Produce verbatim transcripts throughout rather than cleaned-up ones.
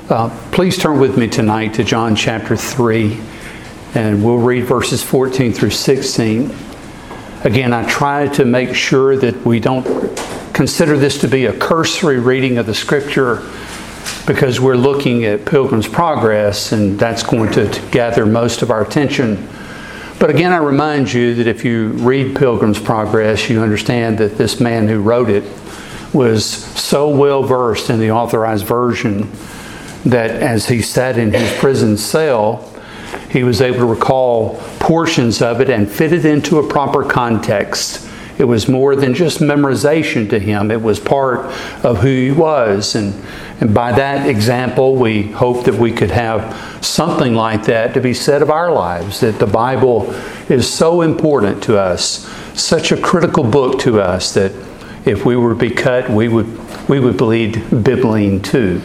Uh, please turn with me tonight to John chapter three, and we'll read verses fourteen through sixteen. Again, I try to make sure that we don't consider this to be a cursory reading of the Scripture, because we're looking at Pilgrim's Progress, and that's going to, to gather most of our attention. But again, I remind you that if you read Pilgrim's Progress, you understand that this man who wrote it was so well versed in the Authorized Version that as he sat in his prison cell, he was able to recall portions of it and fit it into a proper context. It was more than just memorization to him. It was part of who he was. And, and by that example, we hope that we could have something like that to be said of our lives, that the Bible is so important to us, such a critical book to us, that if we were to be cut, we would, we would bleed Bibline too.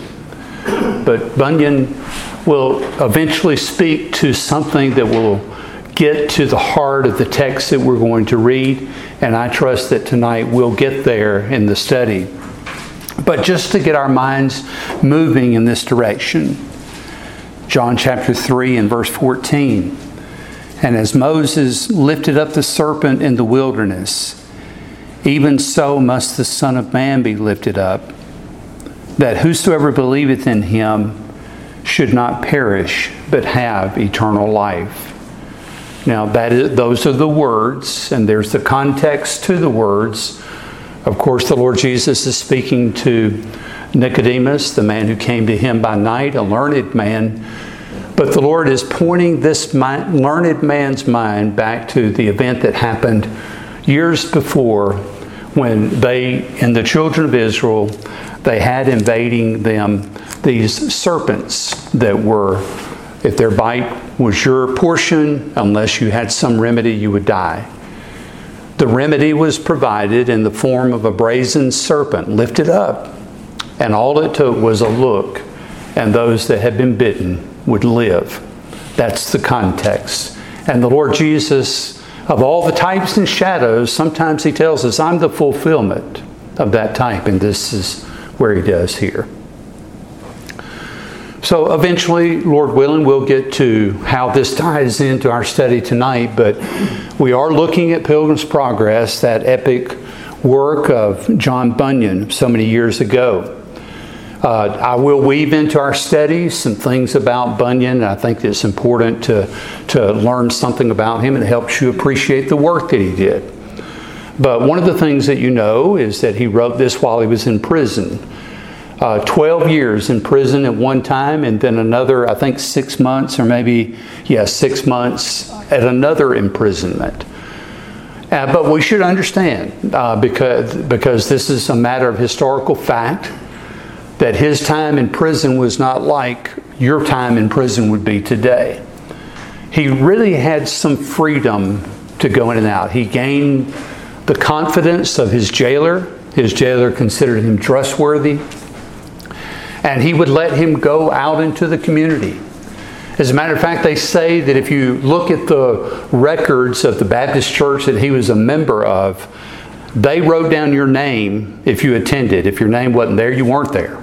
But Bunyan will eventually speak to something that will get to the heart of the text that we're going to read, and I trust that tonight we'll get there in the study. But just to get our minds moving in this direction, John chapter three and verse fourteen. And as Moses lifted up the serpent in the wilderness, even so must the Son of Man be lifted up, that whosoever believeth in him should not perish, but have eternal life. Now, that is, those are the words, and there's the context to the words. Of course, the Lord Jesus is speaking to Nicodemus, the man who came to him by night, a learned man. But the Lord is pointing this mind, learned man's mind back to the event that happened years before, when they, and the children of Israel, they had invading them these serpents that were, if their bite was your portion, unless you had some remedy, you would die. The remedy was provided in the form of a brazen serpent lifted up, and all it took was a look, and those that had been bitten would live. That's the context. And the Lord Jesus, of all the types and shadows, sometimes He tells us, I'm the fulfillment of that type, and this is where He does here. So eventually, Lord willing, we'll get to how this ties into our study tonight, but we are looking at Pilgrim's Progress, that epic work of John Bunyan so many years ago. Uh, I will weave into our study some things about Bunyan. I think it's important to, to learn something about him, and it helps you appreciate the work that he did. But one of the things that you know is that he wrote this while he was in prison. Uh, twelve years in prison at one time, and then another, I think six months or maybe, yeah, six months at another imprisonment. Uh, but we should understand, uh, because, because this is a matter of historical fact, that his time in prison was not like your time in prison would be today. He really had some freedom to go in and out. He gained the confidence of his jailer. His jailer considered him trustworthy. And he would let him go out into the community. As a matter of fact, they say that if you look at the records of the Baptist church that he was a member of, they wrote down your name if you attended. If your name wasn't there, you weren't there.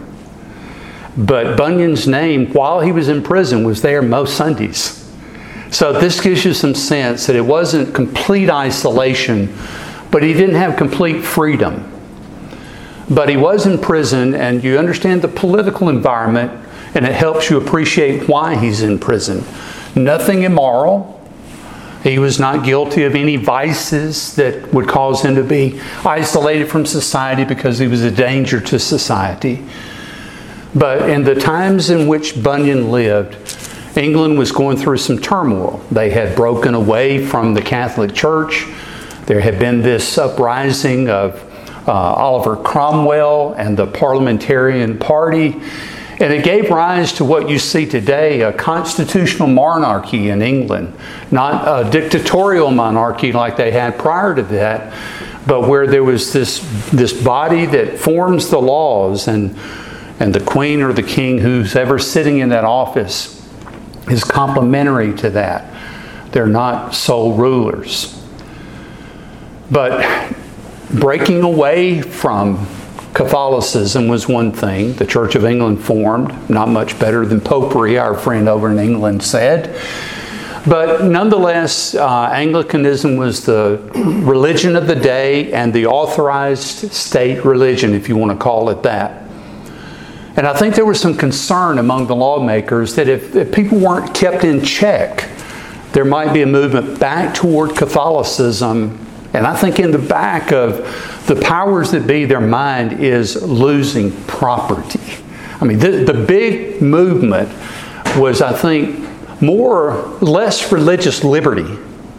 But Bunyan's name, while he was in prison, was there most Sundays. So this gives you some sense that it wasn't complete isolation, but he didn't have complete freedom. But he was in prison, and you understand the political environment, and it helps you appreciate why he's in prison. Nothing immoral. He was not guilty of any vices that would cause him to be isolated from society because he was a danger to society. But in the times in which Bunyan lived, England was going through some turmoil. They had broken away from the Catholic Church. There had been this uprising of Uh, Oliver Cromwell and the Parliamentarian Party. And it gave rise to what you see today, a constitutional monarchy in England. Not a dictatorial monarchy like they had prior to that, but where there was this, this body that forms the laws, and, and the Queen or the King, who's ever sitting in that office, is complementary to that. They're not sole rulers. But breaking away from Catholicism was one thing. The Church of England formed, not much better than popery, our friend over in England said. But nonetheless, uh, Anglicanism was the religion of the day and the authorized state religion, if you want to call it that. And I think there was some concern among the lawmakers that if, if people weren't kept in check, there might be a movement back toward Catholicism. And I think in the back of the powers that be, their mind is losing property. I mean, the, the big movement was, I think, more or less religious liberty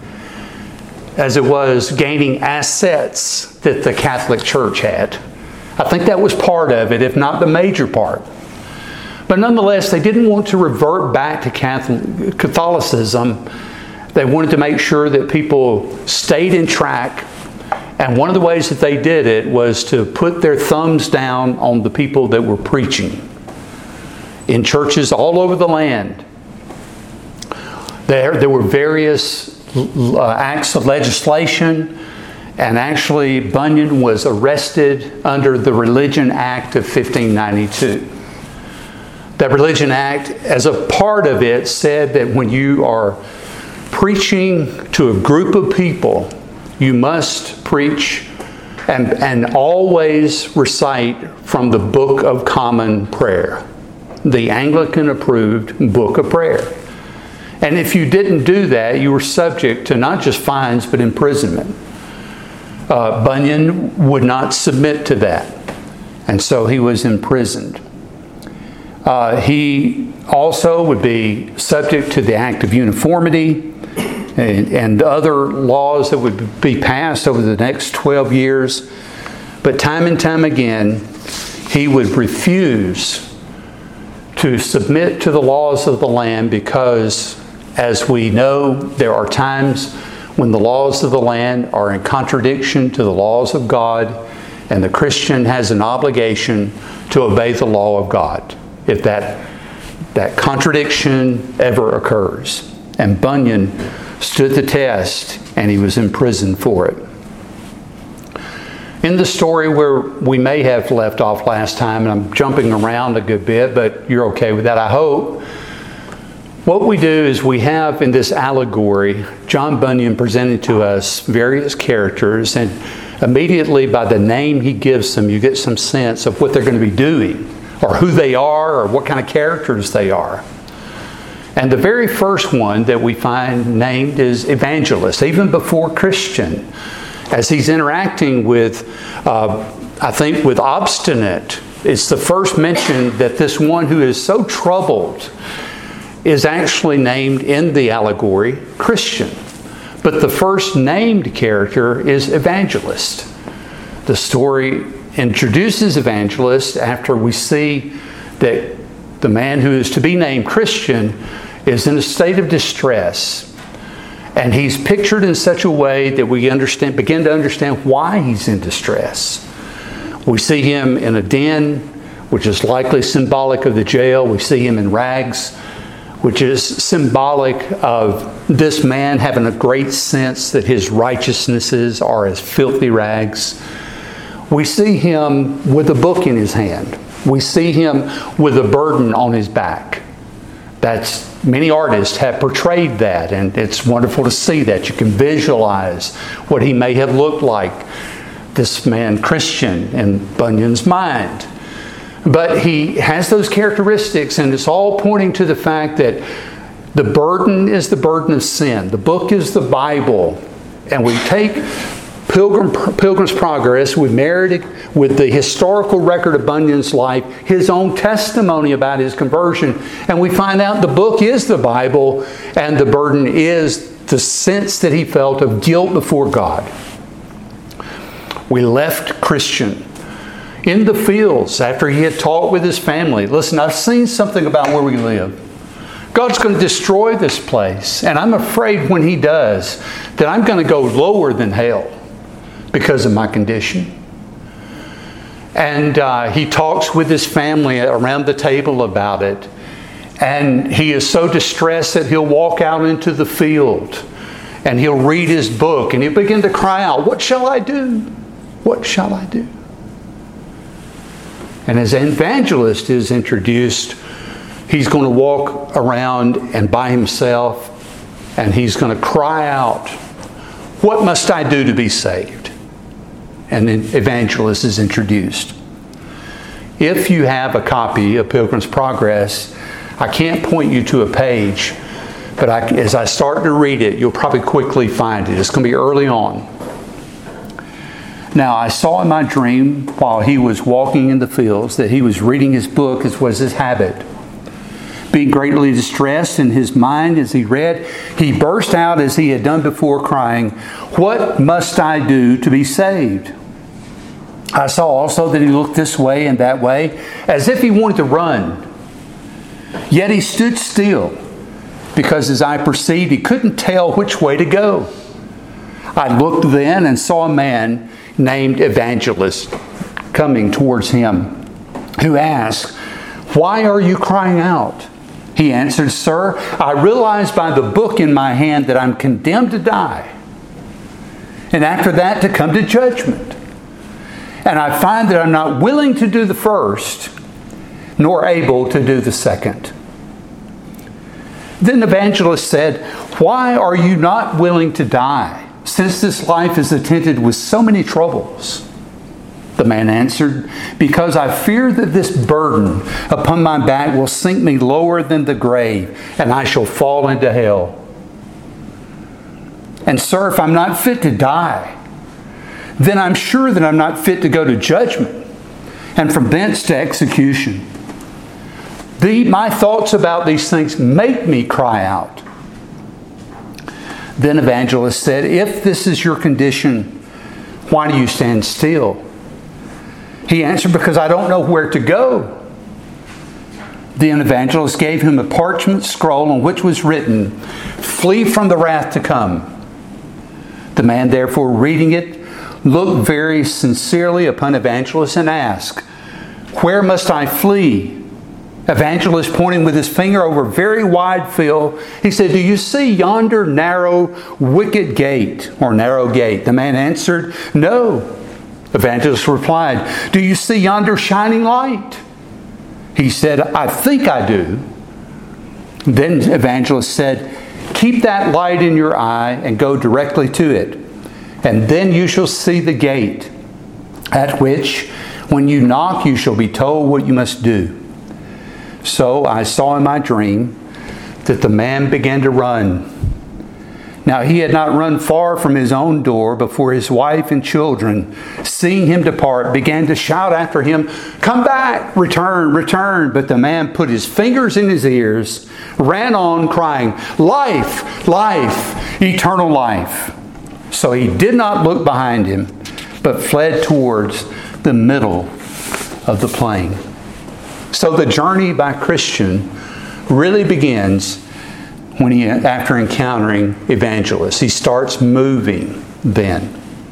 as it was gaining assets that the Catholic Church had. I think that was part of it, if not the major part. But nonetheless, they didn't want to revert back to Catholic, Catholicism. They wanted to make sure that people stayed in track. And one of the ways that they did it was to put their thumbs down on the people that were preaching in churches all over the land. There, there were various uh, acts of legislation, and actually Bunyan was arrested under the Religion Act of fifteen ninety-two. That Religion Act, as a part of it, said that when you are preaching to a group of people, you must preach and, and always recite from the Book of Common Prayer, the Anglican-approved Book of Prayer. And if you didn't do that, you were subject to not just fines, but imprisonment. Uh, Bunyan would not submit to that, and so he was imprisoned. Uh, he also would be subject to the Act of Uniformity and, and other laws that would be passed over the next twelve years. But time and time again, he would refuse to submit to the laws of the land because, as we know, there are times when the laws of the land are in contradiction to the laws of God, and the Christian has an obligation to obey the law of God if that, that contradiction ever occurs. And Bunyan stood the test, and he was imprisoned for it. In the story where we may have left off last time, and I'm jumping around a good bit, but you're okay with that, I hope. What we do is we have in this allegory, John Bunyan presented to us various characters, and immediately by the name he gives them, you get some sense of what they're going to be doing, or who they are, or what kind of characters they are. And the very first one that we find named is Evangelist, even before Christian. As he's interacting with, uh, I think, with Obstinate, it's the first mention that this one who is so troubled is actually named in the allegory Christian. But the first named character is Evangelist. The story introduces Evangelist after we see that the man who is to be named Christian is in a state of distress. And he's pictured in such a way that we understand, begin to understand why he's in distress. We see him in a den, which is likely symbolic of the jail. We see him in rags, which is symbolic of this man having a great sense that his righteousnesses are as filthy rags. We see him with a book in his hand. We see him with a burden on his back. That's, many artists have portrayed that, and it's wonderful to see that. You can visualize what he may have looked like, this man Christian, in Bunyan's mind. But he has those characteristics, and it's all pointing to the fact that the burden is the burden of sin. The book is the Bible. And we take Pilgrim, Pilgrim's Progress, we married it with the historical record of Bunyan's life, his own testimony about his conversion, and we find out the book is the Bible, and the burden is the sense that he felt of guilt before God. We left Christian in the fields after he had talked with his family. Listen, I've seen something about where we live. God's going to destroy this place, and I'm afraid when he does that I'm going to go lower than hell because of my condition. And uh, he talks with his family around the table about it, and he is so distressed that he'll walk out into the field and he'll read his book and he'll begin to cry out, "What shall I do? What shall I do?" And as an evangelist is introduced, he's going to walk around and by himself, and he's going to cry out, "What must I do to be saved?" And then evangelist is introduced. If you have a copy of Pilgrim's Progress, I can't point you to a page, but I, as I start to read it, you'll probably quickly find it. It's going to be early on. "Now I saw in my dream while he was walking in the fields that he was reading his book as was his habit. Being greatly distressed in his mind as he read, he burst out as he had done before, crying, 'What must I do to be saved?' I saw also that he looked this way and that way, as if he wanted to run. Yet he stood still, because as I perceived, he couldn't tell which way to go. I looked then and saw a man named Evangelist coming towards him, who asked, 'Why are you crying out?' He answered, 'Sir, I realize by the book in my hand that I'm condemned to die, and after that to come to judgment. And I find that I'm not willing to do the first, nor able to do the second.' Then the evangelist said, 'Why are you not willing to die, since this life is attended with so many troubles?' The man answered, 'Because I fear that this burden upon my back will sink me lower than the grave, and I shall fall into hell. And sir, if I'm not fit to die, then I'm sure that I'm not fit to go to judgment, and from thence to execution. The, my thoughts about these things make me cry out.' Then evangelist said, 'If this is your condition, why do you stand still?' He answered, 'Because I don't know where to go.' Then evangelist gave him a parchment scroll on which was written, 'Flee from the wrath to come.' The man therefore, reading it, looked very sincerely upon evangelist and asked, 'Where must I flee?' Evangelist, pointing with his finger over a very wide field, he said, 'Do you see yonder narrow wicket gate or narrow gate?' The man answered, 'No.' Evangelist replied, 'Do you see yonder shining light?' He said, 'I think I do.' Then evangelist said, 'Keep that light in your eye and go directly to it, and then you shall see the gate, at which, when you knock, you shall be told what you must do.' So I saw in my dream that the man began to run. Now he had not run far from his own door before his wife and children, seeing him depart, began to shout after him, 'Come back, return, return.' But the man put his fingers in his ears, ran on, crying, 'Life, life, eternal life.' So he did not look behind him, but fled towards the middle of the plain." So the journey by Christian really begins when he, after encountering evangelist. He starts moving then.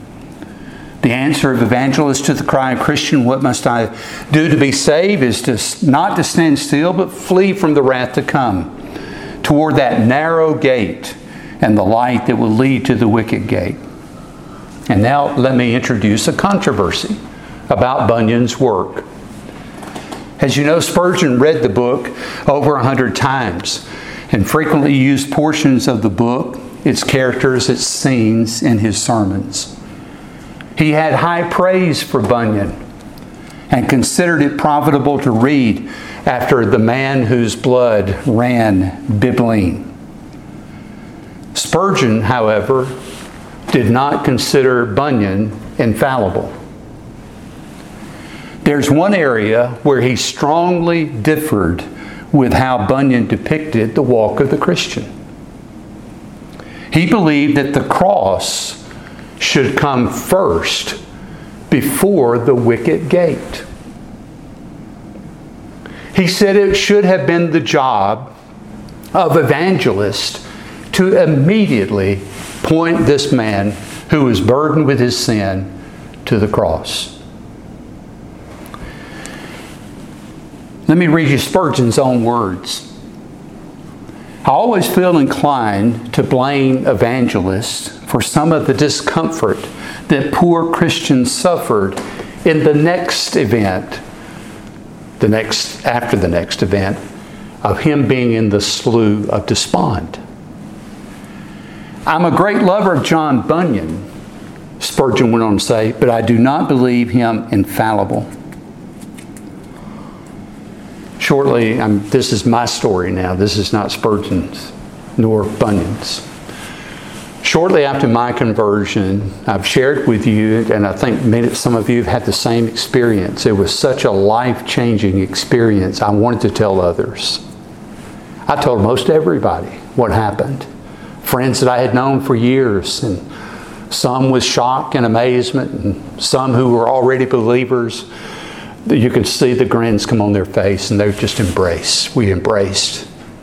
The answer of evangelist to the cry of Christian, "What must I do to be saved?" is to not to stand still, but flee from the wrath to come, toward that narrow gate and the light that will lead to the wicket gate. And now let me introduce a controversy about Bunyan's work. As you know, Spurgeon read the book over a hundred times and frequently used portions of the book, its characters, its scenes in his sermons. He had high praise for Bunyan and considered it profitable to read after the man whose blood ran bibline. Spurgeon, however, did not consider Bunyan infallible. There's one area where he strongly differed with how Bunyan depicted the walk of the Christian. He believed that the cross should come first before the wicket gate. He said it should have been the job of evangelist to immediately point this man who was burdened with his sin to the cross. Let me read you Spurgeon's own words. "I always feel inclined to blame evangelists for some of the discomfort that poor Christians suffered in the next event the next, after the next event, of him being in the Slough of Despond. I'm a great lover of John Bunyan, Spurgeon went on to say, but I do not believe him infallible. Shortly, I'm, this is my story now. This is not Spurgeon's nor Bunyan's. Shortly after my conversion, I've shared with you, and I think many, some of you have had the same experience. It was such a life-changing experience. I wanted to tell others. I told most everybody what happened. Friends that I had known for years, and some with shock and amazement, and some who were already believers. You could see the grins come on their face, and they just embraced. We embraced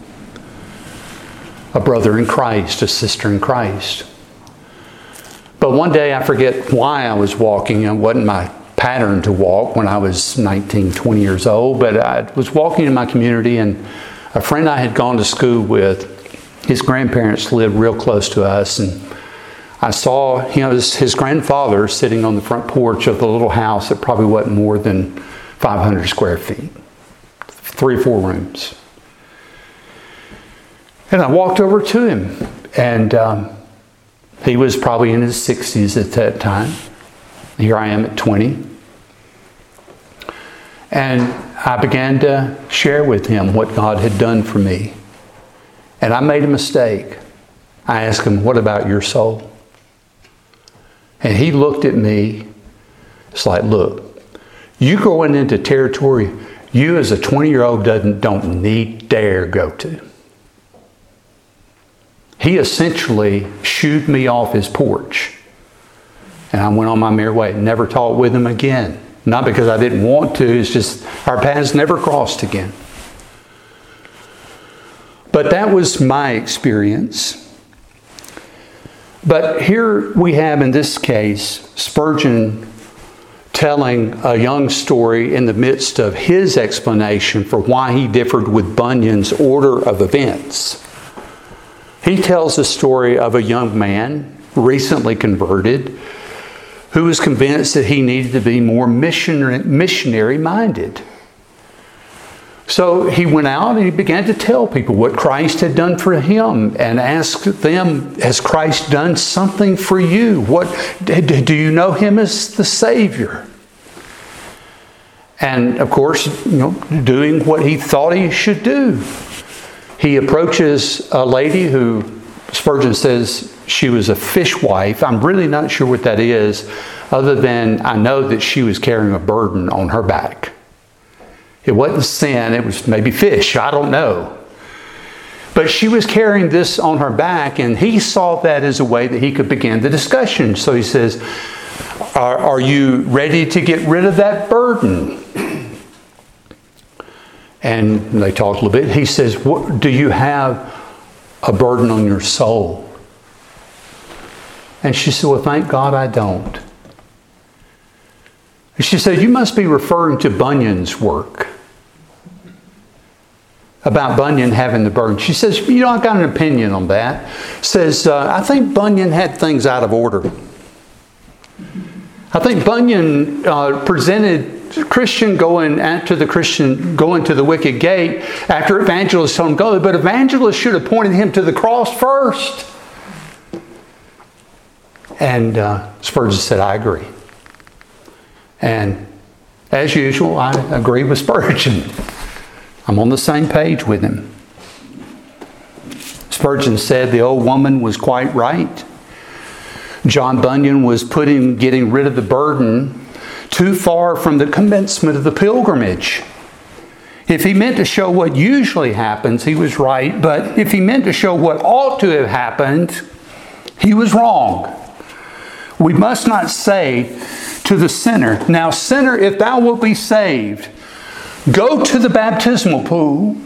a brother in Christ, a sister in Christ. But one day, I forget why I was walking. It wasn't my pattern to walk when I was nineteen, twenty years old, but I was walking in my community, and a friend I had gone to school with, his grandparents lived real close to us, and I saw him, his, his grandfather sitting on the front porch of the little house that probably wasn't more than five hundred square feet, three or four rooms. And I walked over to him, and um, he was probably in his sixties at that time. Here I am at twenty. And I began to share with him what God had done for me. And I made a mistake. I asked him, what about your soul? And he looked at me. It's like, look, you going into territory you as a twenty-year-old doesn't, don't need dare go to. He essentially shooed me off his porch. And I went on my merry way. Never talked with him again. Not because I didn't want to. It's just our paths never crossed again. But that was my experience. But here we have in this case Spurgeon telling a young story in the midst of his explanation for why he differed with Bunyan's order of events. He tells the story of a young man, recently converted, who was convinced that he needed to be more missionary, missionary-minded. So he went out and he began to tell people what Christ had done for him and asked them, has Christ done something for you? What, do you know him as the Savior? And of course, you know, doing what he thought he should do. He approaches a lady who Spurgeon says she was a fishwife. I'm really not sure what that is, other than I know that she was carrying a burden on her back. It wasn't sin, it was maybe fish, I don't know. But she was carrying this on her back, and he saw that as a way that he could begin the discussion. So he says, are, are you ready to get rid of that burden? And they talked a little bit. He says, what, do you have a burden on your soul? And she said, well, thank God I don't. And she said, you must be referring to Bunyan's work. About Bunyan having the burden. She says, you know, I've got an opinion on that. Says, uh, I think Bunyan had things out of order. I think Bunyan uh, presented Christian going to the Christian going to the wicket gate after evangelists told him go, but evangelists should have pointed him to the cross first. And uh, Spurgeon said, I agree. And as usual, I agree with Spurgeon. I'm on the same page with him. Spurgeon said the old woman was quite right. John Bunyan was putting, getting rid of the burden too far from the commencement of the pilgrimage. If he meant to show what usually happens, he was right. But if he meant to show what ought to have happened, he was wrong. We must not say to the sinner, now sinner, if thou wilt be saved, go to the baptismal pool,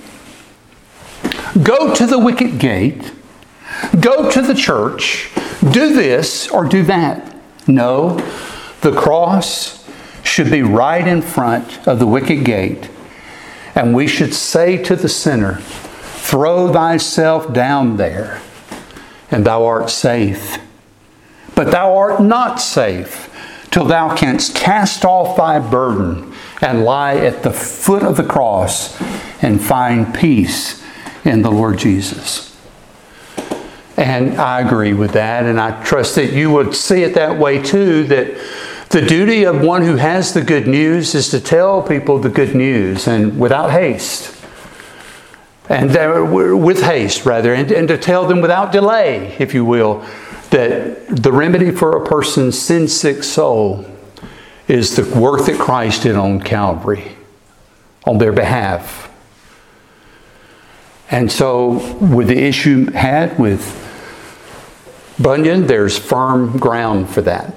go to the wicket gate, go to the church, do this or do that. No, the cross should be right in front of the wicket gate. And we should say to the sinner, throw thyself down there, and thou art safe. But thou art not safe till thou canst cast off thy burden and lie at the foot of the cross and find peace in the Lord Jesus. And I agree with that, and I trust that you would see it that way too, that the duty of one who has the good news is to tell people the good news, and without haste. And uh, with haste, rather, and, and to tell them without delay, if you will, that the remedy for a person's sin-sick soul is the work that Christ did on Calvary on their behalf. And so, with the issue had with Bunyan, there's firm ground for that.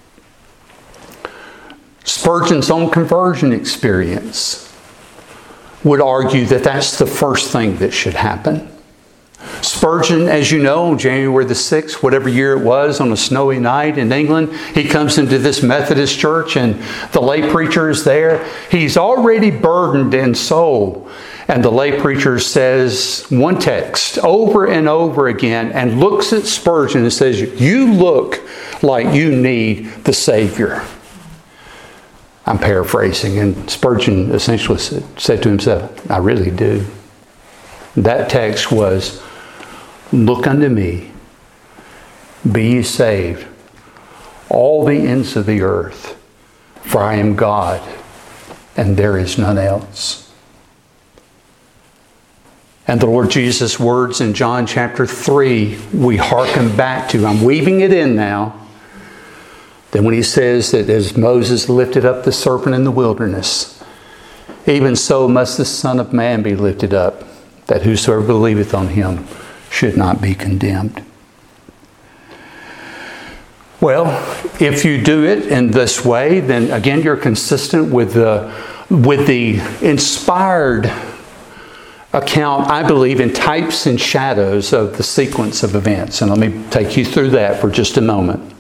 Spurgeon's own conversion experience would argue that that's the first thing that should happen. Spurgeon, as you know, on January the sixth, whatever year it was, on a snowy night in England, he comes into this Methodist church and the lay preacher is there. He's already burdened in soul. And the lay preacher says one text over and over again and looks at Spurgeon and says, "You look like you need the Savior." I'm paraphrasing, and Spurgeon essentially said to himself, "I really do." That text was, "Look unto me, be ye saved, all the ends of the earth, for I am God, and there is none else." And the Lord Jesus' words in John chapter three, we hearken back to. I'm weaving it in now. Then when he says that as Moses lifted up the serpent in the wilderness, even so must the Son of Man be lifted up, that whosoever believeth on him should not be condemned. Well, if you do it in this way, then again you're consistent with the, with the inspired account, I believe, in types and shadows of the sequence of events. And let me take you through that for just a moment.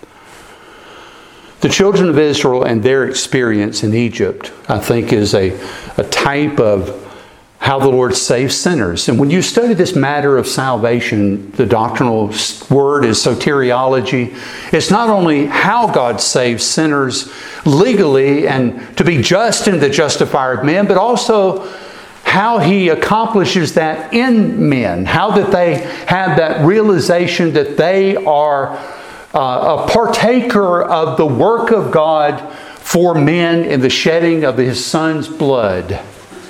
The children of Israel and their experience in Egypt, I think, is a, a type of how the Lord saves sinners. And when you study this matter of salvation, the doctrinal word is soteriology. It's not only how God saves sinners legally and to be just and the justifier of men, but also how He accomplishes that in men. How that they have that realization that they are uh, a partaker of the work of God for men in the shedding of His Son's blood.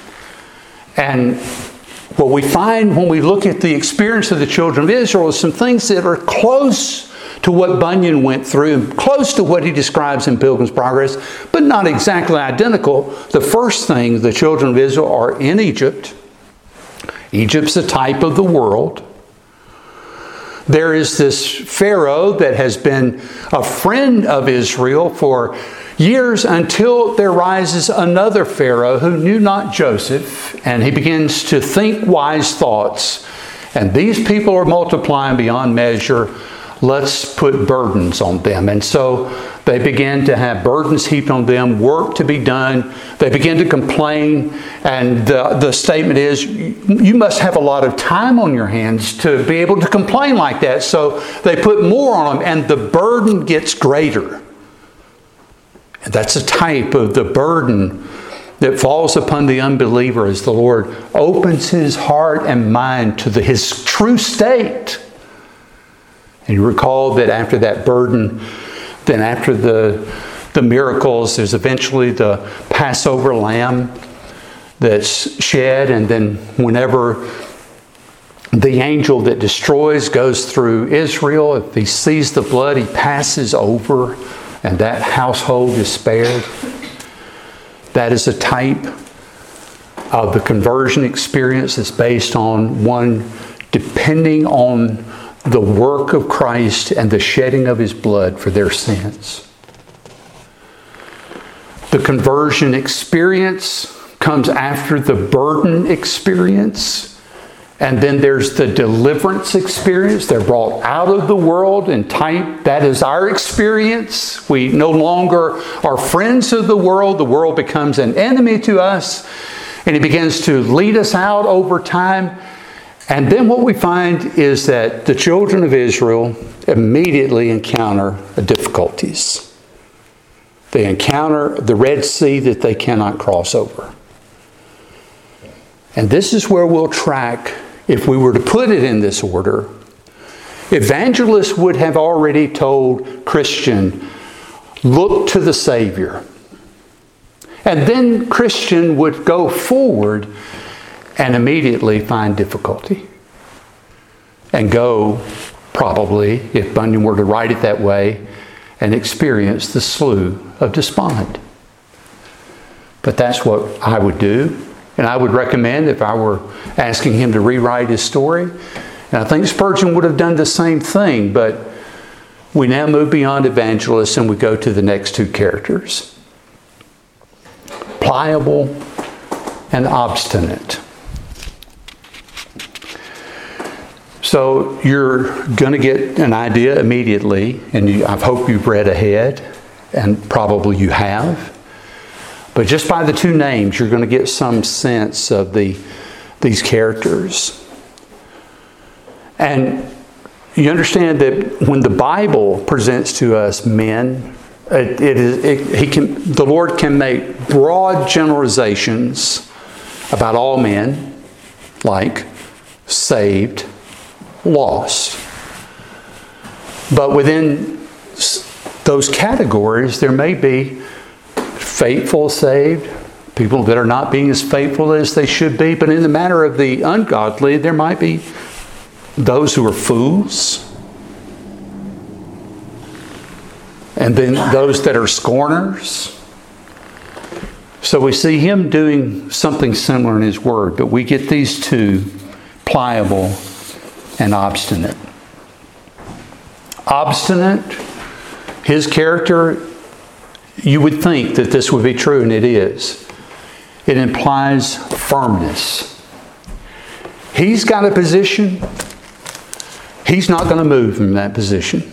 And what we find when we look at the experience of the children of Israel is some things that are close to what Bunyan went through, and close to what he describes in Pilgrim's Progress, but not exactly identical. The first thing, the children of Israel are in Egypt. Egypt's a type of the world. There is this Pharaoh that has been a friend of Israel for years, until there rises another Pharaoh who knew not Joseph, and he begins to think wise thoughts. And these people are multiplying beyond measure. Let's put burdens on them. And so they begin to have burdens heaped on them, work to be done. They begin to complain. And the, the statement is, you must have a lot of time on your hands to be able to complain like that. So they put more on them, and the burden gets greater. And that's a type of the burden that falls upon the unbeliever as the Lord opens his heart and mind to the, his true state. And you recall that after that burden, then after the, the miracles, there's eventually the Passover lamb that's shed. And then whenever the angel that destroys goes through Israel, if he sees the blood, he passes over, and that household is spared. That is a type of the conversion experience that's based on one depending on the work of Christ and the shedding of His blood for their sins. The conversion experience comes after the burden experience. And then there's the deliverance experience. They're brought out of the world in type. That is our experience. We no longer are friends of the world. The world becomes an enemy to us. And He begins to lead us out over time. And then what we find is that the children of Israel immediately encounter difficulties. They encounter the Red Sea that they cannot cross over. And this is where we'll track, if we were to put it in this order. Evangelists would have already told Christian, look to the Savior. And then Christian would go forward and immediately find difficulty. And go, probably, if Bunyan were to write it that way, and experience the slough of despond. But that's what I would do. And I would recommend, if I were asking him to rewrite his story, and I think Spurgeon would have done the same thing, but we now move beyond evangelists and we go to the next two characters. Pliable and obstinate. So you're going to get an idea immediately, and you, I hope you've read ahead, and probably you have. But just by the two names, you're going to get some sense of the these characters. And you understand that when the Bible presents to us men, it, it is it, he can the Lord can make broad generalizations about all men, like saved, lost. But within those categories, there may be faithful saved, people that are not being as faithful as they should be. But in the matter of the ungodly, there might be those who are fools, and then those that are scorners. So we see him doing something similar in his word, but we get these two, pliable and obstinate. Obstinate, his character, you would think that this would be true, and it is. It implies firmness. He's got a position. He's not going to move from that position.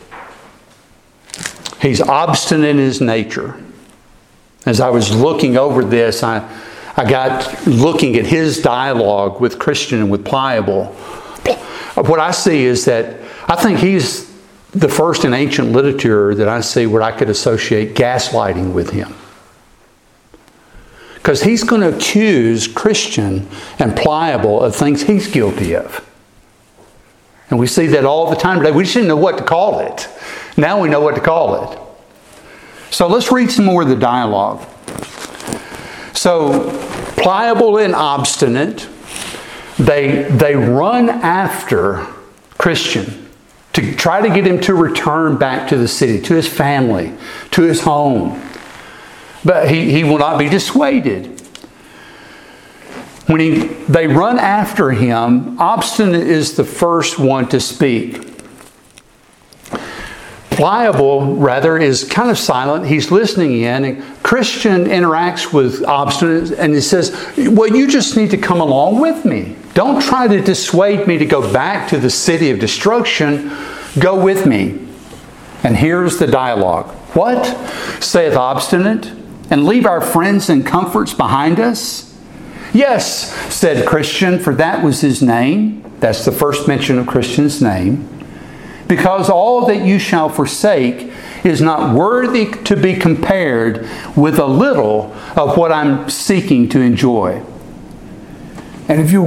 He's obstinate in his nature. As I was looking over this, I, I got looking at his dialogue with Christian and with Pliable. What I see is that I think he's the first in ancient literature that I see where I could associate gaslighting with him. Because he's going to accuse Christian and Pliable of things he's guilty of. And we see that all the time today. We just didn't know what to call it. Now we know what to call it. So let's read some more of the dialogue. So, Pliable and obstinate, they, they run after Christian to try to get him to return back to the city, to his family, to his home. But he, he will not be dissuaded. When he, they run after him, obstinate is the first one to speak. Pliable, rather, is kind of silent. He's listening in. And Christian interacts with obstinate and he says, well, you just need to come along with me. Don't try to dissuade me to go back to the city of destruction. Go with me. And here's the dialogue. What? Saith obstinate, and leave our friends and comforts behind us? Yes, said Christian, for that was his name. That's the first mention of Christian's name. Because all that you shall forsake is not worthy to be compared with a little of what I'm seeking to enjoy. And if you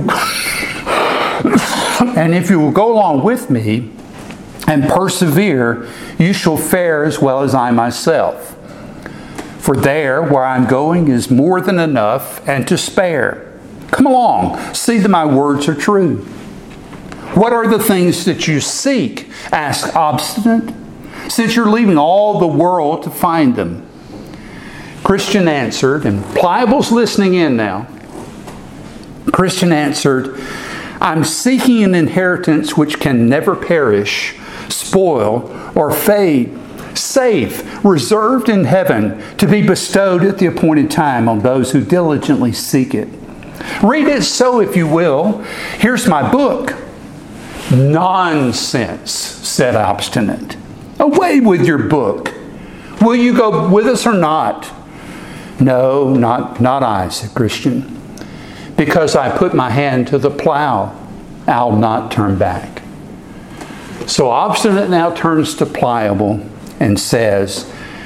and if you will go along with me and persevere, you shall fare as well as I myself. For there, where I'm going, is more than enough and to spare. Come along, see that my words are true. What are the things that you seek? Asked obstinate, since you're leaving all the world to find them. Christian answered, and Pliable's listening in now. Christian answered, I'm seeking an inheritance which can never perish, spoil, or fade, safe, reserved in heaven, to be bestowed at the appointed time on those who diligently seek it. Read it so if you will. Here's my book. Nonsense, said obstinate. Away with your book. Will you go with us or not? No, not, not I, said Christian. Because I put my hand to the plow, I'll not turn back. So obstinate now turns to Pliable and says,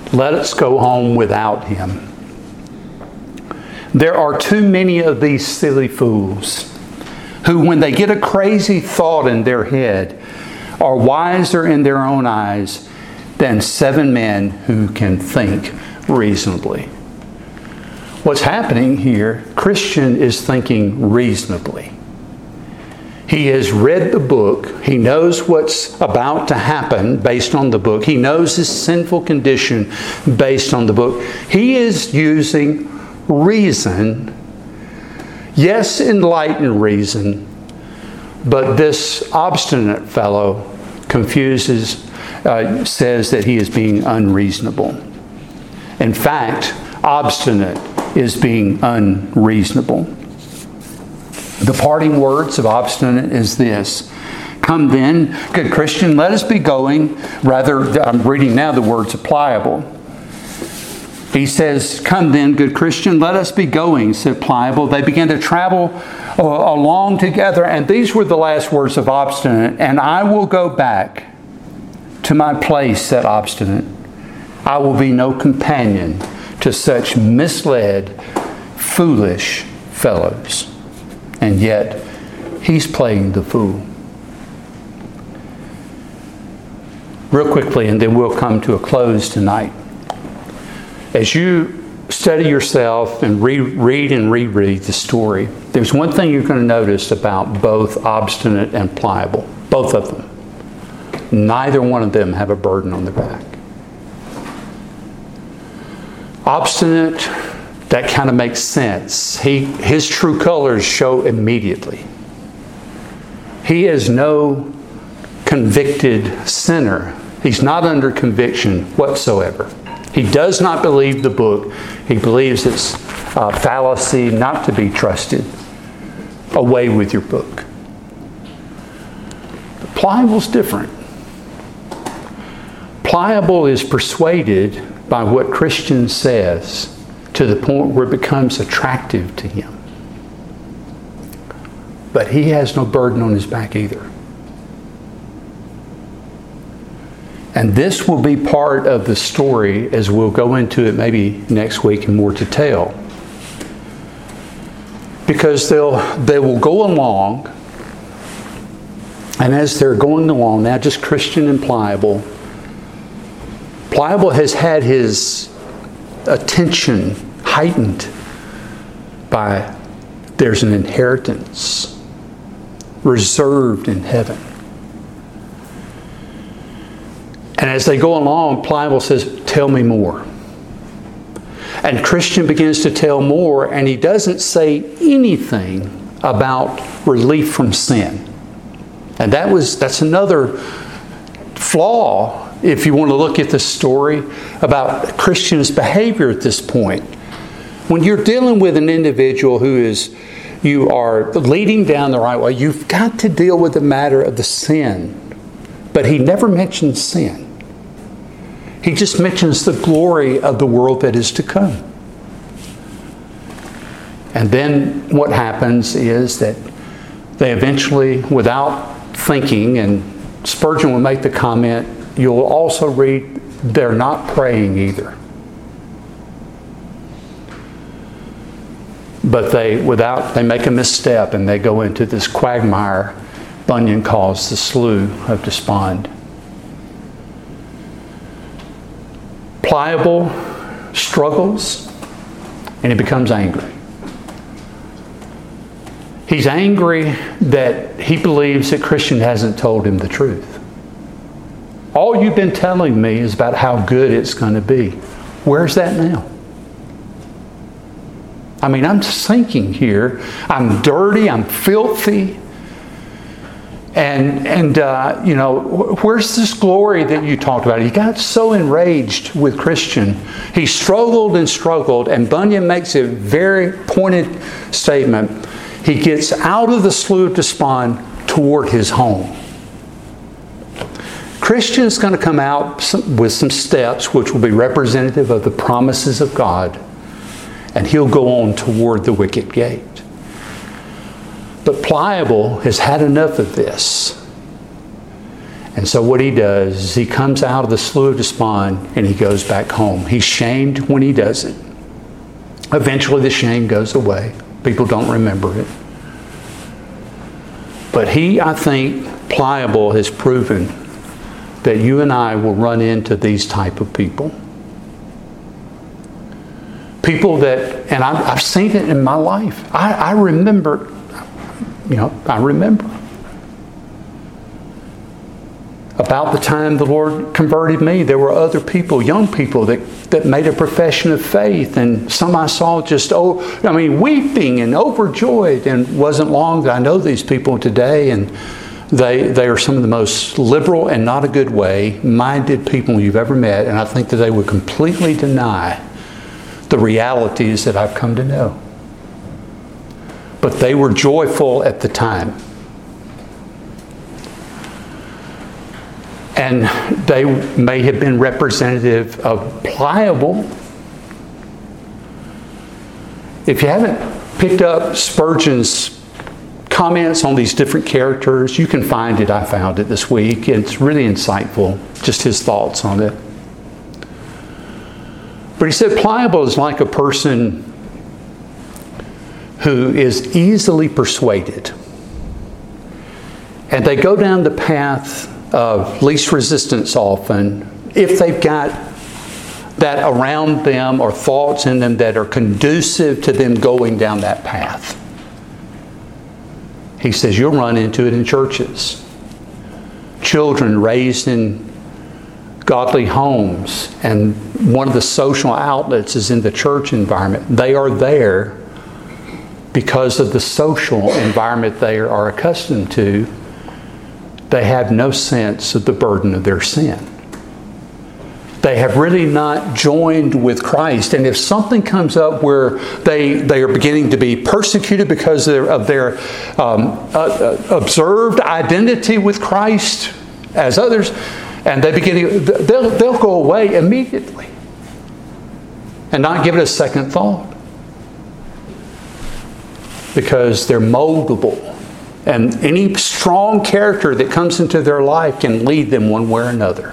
Let us go home without him. There are too many of these silly fools who, when they get a crazy thought in their head, are wiser in their own eyes than seven men who can think reasonably. What's happening here, Christian is thinking reasonably. He has read the book. He knows what's about to happen based on the book. He knows his sinful condition based on the book. He is using reason, yes, enlightened reason, but this obstinate fellow confuses, uh, says that he is being unreasonable. In fact, obstinate is being unreasonable. The parting words of obstinate is this: come then, good Christian, let us be going. Rather, I'm reading now the words of Pliable. He says, come then, good Christian, let us be going, said Pliable. They began to travel uh, along together, and these were the last words of obstinate. And I will go back to my place, said obstinate. I will be no companion to such misled, foolish fellows. And yet, he's playing the fool. Real quickly, and then we'll come to a close tonight. As you study yourself and reread and reread the story, there's one thing you're going to notice about both obstinate and pliable. Both of them. Neither one of them have a burden on their back. Obstinate, that kind of makes sense. He, his true colors show immediately. He is no convicted sinner. He's not under conviction whatsoever. He does not believe the book. He believes it's a fallacy, not to be trusted. Away with your book. But Pliable's different. Pliable is persuaded by what Christian says, to the point where it becomes attractive to him. But he has no burden on his back either. And this will be part of the story as we'll go into it maybe next week in more detail. Because they'll they will go along, and as they're going along, now just Christian and Pliable, Pliable has had his attention heightened by there's an inheritance reserved in heaven. And as they go along, Pliable says, tell me more. And Christian begins to tell more, and he doesn't say anything about relief from sin. And that was that's another flaw, if you want to look at the story about Christian's behavior at this point. When you're dealing with an individual who is, you are leading down the right way, you've got to deal with the matter of the sin. But he never mentions sin. He just mentions the glory of the world that is to come. And then what happens is that they eventually, without thinking, and Spurgeon will make the comment, you'll also read, they're not praying either. But they, without, they make a misstep and they go into this quagmire Bunyan calls the Slough of Despond. Pliable struggles and he becomes angry. He's angry that he believes that Christian hasn't told him the truth. All you've been telling me is about how good it's going to be. Where's that now? I mean, I'm sinking here. I'm dirty. I'm filthy. And, and uh, you know, where's this glory that you talked about? He got so enraged with Christian. He struggled and struggled, and Bunyan makes a very pointed statement. He gets out of the Slough of Despond toward his home. Christian's going to come out with some steps which will be representative of the promises of God, and he'll go on toward the wicket gate. But Pliable has had enough of this. And so what he does is he comes out of the Slough of Despond and he goes back home. He's shamed when he does it. Eventually the shame goes away. People don't remember it. But he, I think, Pliable has proven that you and I will run into these type of people. People that, and I've, I've seen it in my life. I, I remember, you know, I remember. About the time the Lord converted me, there were other people, young people, that, that made a profession of faith. And some I saw just, oh, I mean, weeping and overjoyed. And it wasn't long that I know these people today. And they, they are some of the most liberal and not a good way minded people you've ever met. And I think that they would completely deny the realities that I've come to know. But they were joyful at the time. And they may have been representative of Pliable. If you haven't picked up Spurgeon's comments on these different characters, you can find it. I found it this week. It's really insightful, just his thoughts on it. But he said Pliable is like a person who is easily persuaded. And they go down the path of least resistance often if they've got that around them or thoughts in them that are conducive to them going down that path. He says you'll run into it in churches. Children raised in godly homes, and one of the social outlets is in the church environment. They are there because of the social environment they are accustomed to. They have no sense of the burden of their sin. They have really not joined with Christ. And if something comes up where they, they are beginning to be persecuted because of their um, uh, observed identity with Christ as others, and they begin, they'll, they'll go away immediately and not give it a second thought because they're moldable. And any strong character that comes into their life can lead them one way or another.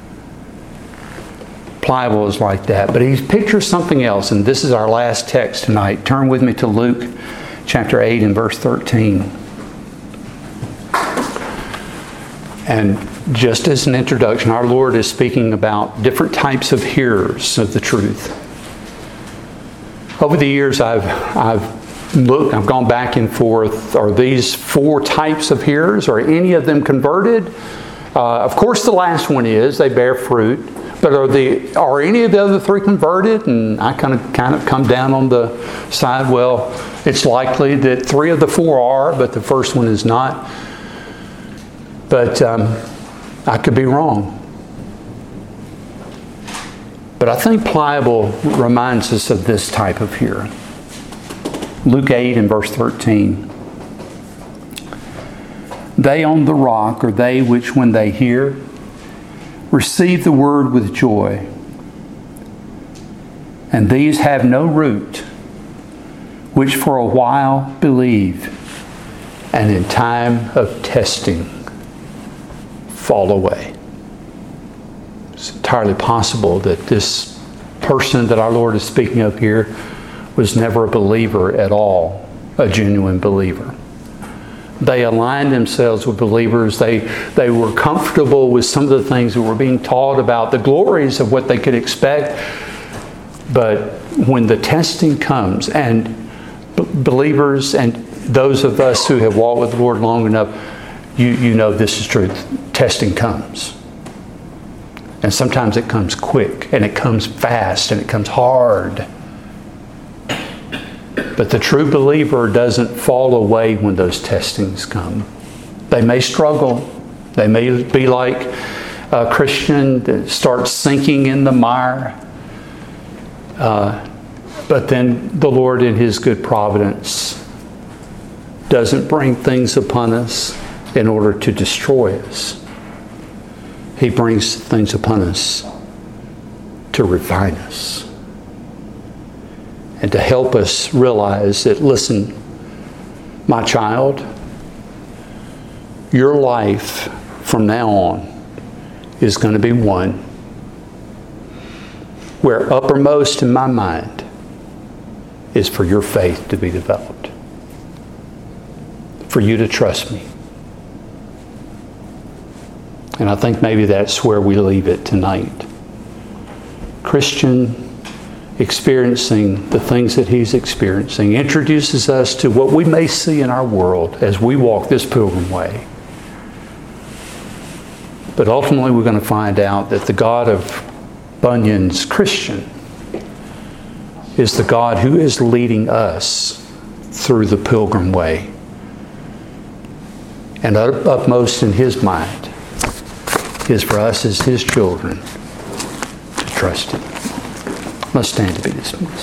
Pliable is like that. But he pictures something else, and this is our last text tonight. Turn with me to Luke chapter eight and verse thirteen. And just as an introduction, our Lord is speaking about different types of hearers of the truth. Over the years, I've I've Look, I've gone back and forth. Are these four types of hearers? Are any of them converted? Uh, of course, the last one is. They bear fruit. But are the are any of the other three converted? And I kind of kind of come down on the side. Well, it's likely that three of the four are, but the first one is not. But um, I could be wrong. But I think Pliable reminds us of this type of hearer. Luke eight and verse thirteen. They on the rock are they which when they hear, receive the word with joy. And these have no root, which for a while believe, and in time of testing fall away. It's entirely possible that this person that our Lord is speaking of here was never a believer at all, a genuine believer. They aligned themselves with believers. They, they were comfortable with some of the things that were being taught about the glories of what they could expect. But when the testing comes, and b- believers and those of us who have walked with the Lord long enough, you, you know this is true. Testing comes. And sometimes it comes quick, and it comes fast, and it comes hard. But the true believer doesn't fall away when those testings come. They may struggle. They may be like a Christian that starts sinking in the mire. Uh, but then the Lord in His good providence doesn't bring things upon us in order to destroy us. He brings things upon us to refine us. And to help us realize that, listen, my child, your life from now on is going to be one where uppermost in my mind is for your faith to be developed, for you to trust me. And I think maybe that's where we leave it tonight. Christian experiencing the things that he's experiencing introduces us to what we may see in our world as we walk this pilgrim way. But ultimately we're going to find out that the God of Bunyan's Christian is the God who is leading us through the pilgrim way. And up, upmost in his mind is for us as his children to trust him. Let's stand to be dismissed.